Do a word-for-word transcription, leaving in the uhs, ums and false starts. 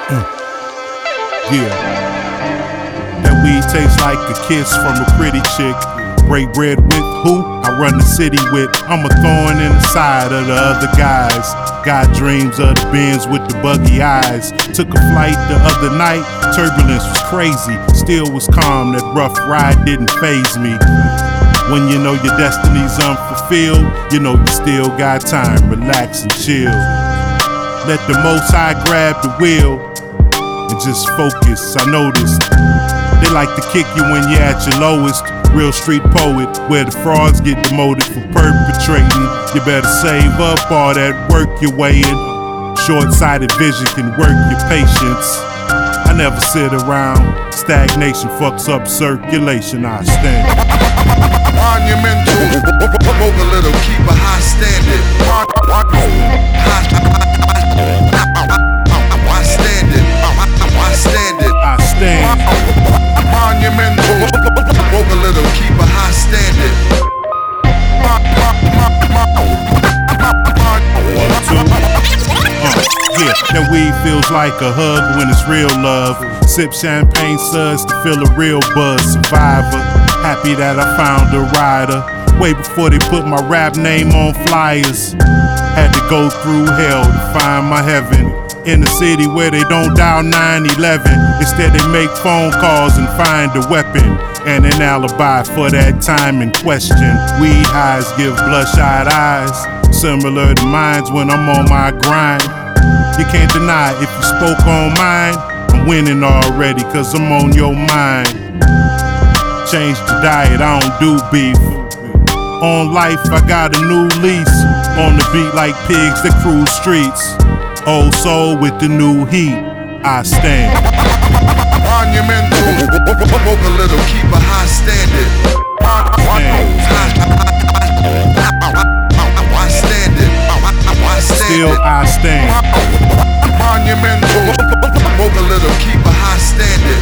Mm. Yeah. That weed tastes like a kiss from a pretty chick. Break bread with who? I run the city with. I'm a thorn in the side of the other guys. Got dreams of the Benz with the buggy eyes. Took a flight the other night. Turbulence was crazy. Still was calm. That rough ride didn't faze me. When you know your destiny's unfulfilled, you know you still got time. Relax and chill. Let the Most High grab the wheel and just focus. I noticed they like to kick you when you're at your lowest. Real street poet, where the frauds get demoted for perpetrating. You better save up all that work you're weighing. Short-sighted vision can work your patience. I never sit around. Stagnation fucks up circulation. I stand monumental, smoke a little, keep a high standard. I stand it, I stand it, I stand monumental, smoke a little, keep a high standard. One, two. Uh, yeah, that weed feels like a hug when it's real love. Sip champagne suds to feel a real buzz. Survivor, happy that I found a rider. Way before they put my rap name on flyers. Had to go through hell to find my heaven. In a city where they don't dial nine eleven. Instead they make phone calls and find a weapon and an alibi for that time in question. Weed highs give bloodshot eyes, similar to mine's when I'm on my grind. You can't deny if you spoke on mine, I'm winning already cause I'm on your mind. Change the diet, I don't do beef. On life I got a new lease. On the beat like pigs that cruise streets. Old soul with the new heat, I stand monumental, smoke a little, keep a high standard. I stand it, I stand Still it. I stand Monumental, smoke a little, keep a high standard.